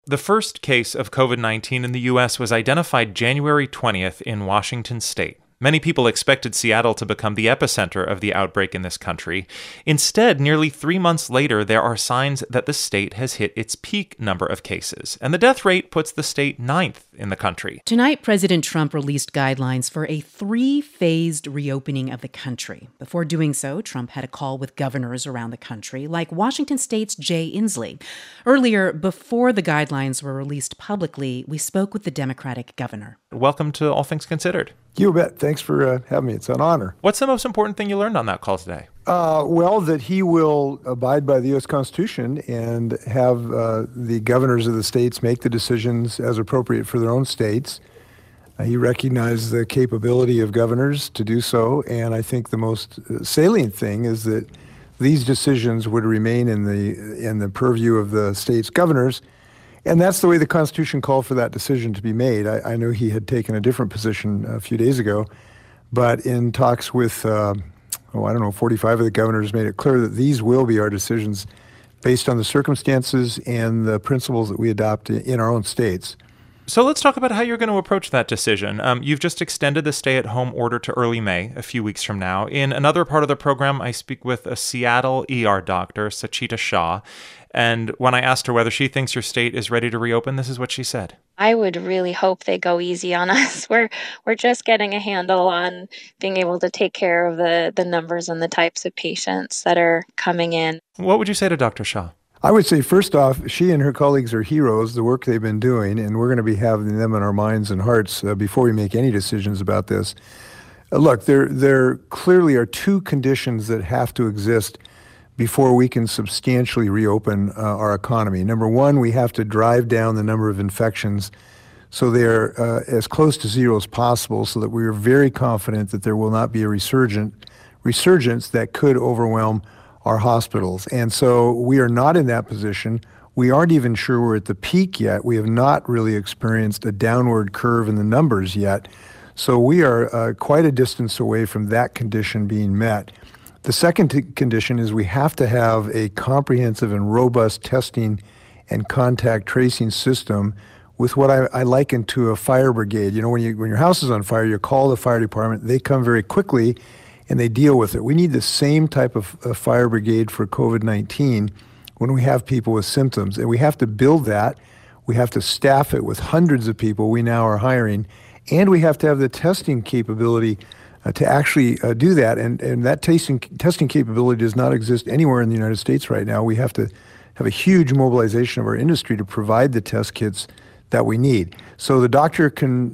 The first case of COVID-19 in the U.S. was identified January 20th in Washington state. Many people expected Seattle to become the epicenter of the outbreak in this country. Instead, nearly 3 months later, there are signs that the state has hit its peak number of cases, and the death rate puts the state ninth in the country. Tonight, President Trump released guidelines for a 3-phased reopening of the country. Before doing so, Trump had a call with governors around the country, like Washington State's Jay Inslee. Earlier, before the guidelines were released publicly, we spoke with the Democratic governor. Welcome to All Things Considered. You bet. Thanks for having me. It's an honor. What's the most important thing you learned on that call today? Well, that he will abide by the U.S. Constitution and have the governors of the states make the decisions as appropriate for their own states. He recognized the capability of governors to do so, and I think the most salient thing is that these decisions would remain in the purview of the state's governors. And that's the way the Constitution called for that decision to be made. I know he had taken a different position a few days ago, but in talks with, 45 of the governors made it clear that these will be our decisions based on the circumstances and the principles that we adopt in our own states. So let's talk about how you're going to approach that decision. You've just extended the stay-at-home order to early May, a few weeks from now. In another part of the program, I speak with a Seattle ER doctor, Sachita Shah. And when I asked her whether she thinks your state is ready to reopen, this is what she said. I would really hope they go easy on us. We're just getting a handle on being able to take care of the numbers and the types of patients that are coming in. What would you say to Dr. Shah? I would say, first off, she and her colleagues are heroes, the work they've been doing, and we're going to be having them in our minds and hearts before we make any decisions about this. Look, there clearly are two conditions that have to exist before we can substantially reopen our economy. Number one, we have to drive down the number of infections so they're as close to zero as possible so that we are very confident that there will not be a resurgence that could overwhelm our hospitals. And so we are not in that position. We aren't even sure we're at the peak yet. We have not really experienced a downward curve in the numbers yet. So we are quite a distance away from that condition being met. The second condition is we have to have a comprehensive and robust testing and contact tracing system with what I liken to a fire brigade. You know, when your house is on fire, you call the fire department, they come very quickly and they deal with it. We need the same type of fire brigade for COVID-19 when we have people with symptoms. And we have to build that. We have to staff it with hundreds of people we now are hiring. And we have to have the testing capability to actually do that. And that testing capability does not exist anywhere in the United States right now. We have to have a huge mobilization of our industry to provide the test kits that we need. So the doctor can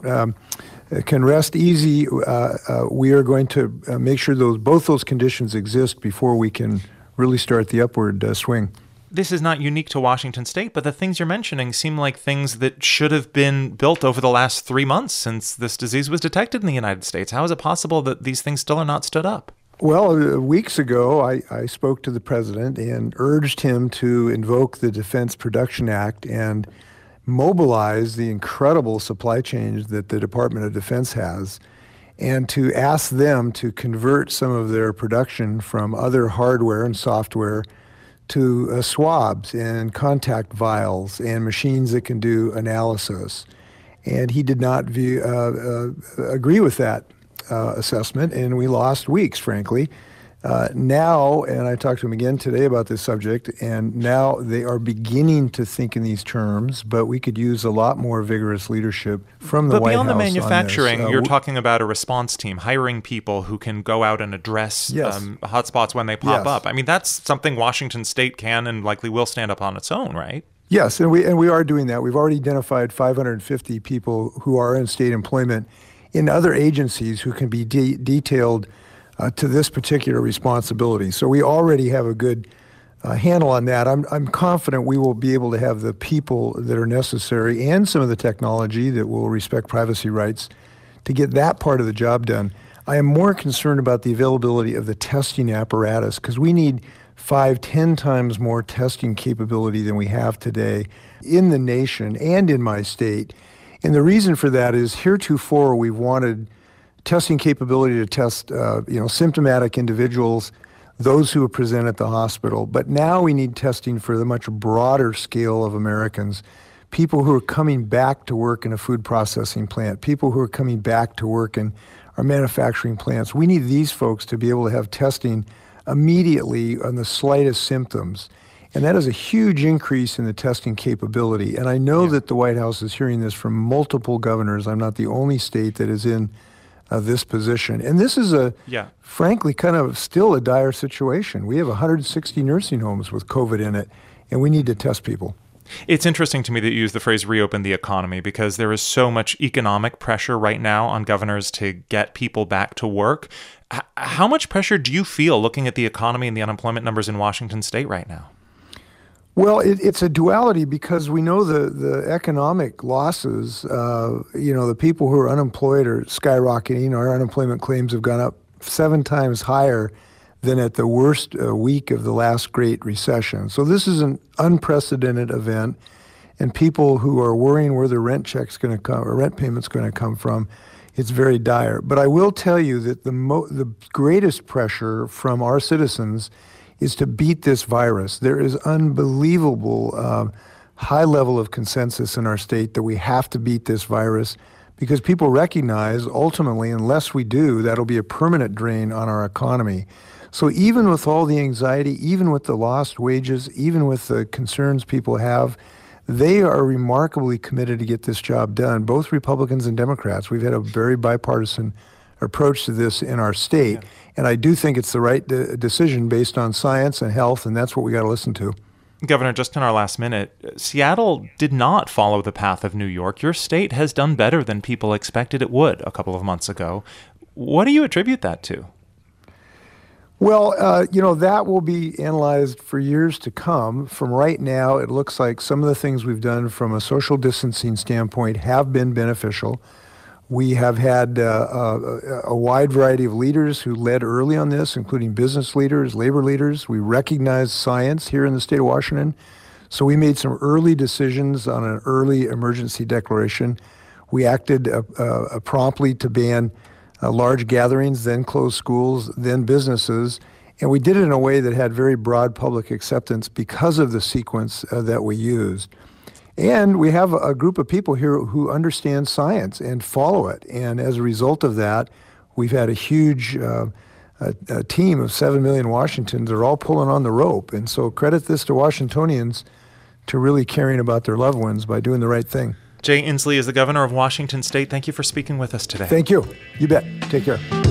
rest easy. We are going to make sure both those conditions exist before we can really start the upward swing. This is not unique to Washington state, but the things you're mentioning seem like things that should have been built over the last 3 months since this disease was detected in the United States. How is it possible that these things still are not stood up? Well, weeks ago, I spoke to the president and urged him to invoke the Defense Production Act and mobilize the incredible supply chains that the Department of Defense has, and to ask them to convert some of their production from other hardware and software to swabs and contact vials and machines that can do analysis. And he did not agree with that assessment, and we lost weeks, frankly. Now, and I talked to him again today about this subject, and now they are beginning to think in these terms, but we could use a lot more vigorous leadership from the White House. But beyond the manufacturing, on this. You're talking about a response team, hiring people who can go out and address hotspots when they pop up. I mean, that's something Washington State can and likely will stand up on its own, right? Yes, and we are doing that. We've already identified 550 people who are in state employment in other agencies who can be detailed to this particular responsibility. So we already have a good handle on that. I'm confident we will be able to have the people that are necessary and some of the technology that will respect privacy rights to get that part of the job done. I am more concerned about the availability of the testing apparatus because we need 5-10 times more testing capability than we have today in the nation and in my state. And the reason for that is heretofore we've wanted testing capability to test symptomatic individuals, those who present at the hospital. But now we need testing for the much broader scale of Americans people who are coming back to work in a food processing plant, people who are coming back to work in our manufacturing plants. We need these folks to be able to have testing immediately on the slightest symptoms. And that is a huge increase in the testing capability. And I know that the White House is hearing this from multiple governors. I'm not the only state that is in this position. And this is frankly, kind of still a dire situation. We have 160 nursing homes with COVID in it, and we need to test people. It's interesting to me that you use the phrase reopen the economy, because there is so much economic pressure right now on governors to get people back to work. How much pressure do you feel looking at the economy and the unemployment numbers in Washington state right now? Well, it's a duality, because we know the economic losses, the people who are unemployed are skyrocketing. Our unemployment claims have gone up 7 times higher than at the worst week of the last Great Recession. So this is an unprecedented event, and people who are worrying where their rent check's going to come or rent payment's going to come from, it's very dire. But I will tell you that the greatest pressure from our citizens is to beat this virus. There is unbelievable high level of consensus in our state that we have to beat this virus, because people recognize ultimately, unless we do, that'll be a permanent drain on our economy. So even with all the anxiety, even with the lost wages, even with the concerns people have, they are remarkably committed to get this job done, both Republicans and Democrats. We've had a very bipartisan approach to this in our state. Yeah. And I do think it's the right decision based on science and health, and that's what we got to listen to. Governor, just in our last minute, Seattle did not follow the path of New York. Your state has done better than people expected it would a couple of months ago. What do you attribute that to? Well, that will be analyzed for years to come. From right now, it looks like some of the things we've done from a social distancing standpoint have been beneficial. We have had a wide variety of leaders who led early on this, including business leaders, labor leaders. We recognize science here in the state of Washington. So we made some early decisions on an early emergency declaration. We acted promptly to ban large gatherings, then close schools, then businesses. And we did it in a way that had very broad public acceptance because of the sequence that we used. And we have a group of people here who understand science and follow it. And as a result of that, we've had a huge a team of 7 million Washingtons. They're all pulling on the rope. And so credit this to Washingtonians to really caring about their loved ones by doing the right thing. Jay Inslee is the governor of Washington state. Thank you for speaking with us today. Thank you. You bet. Take care.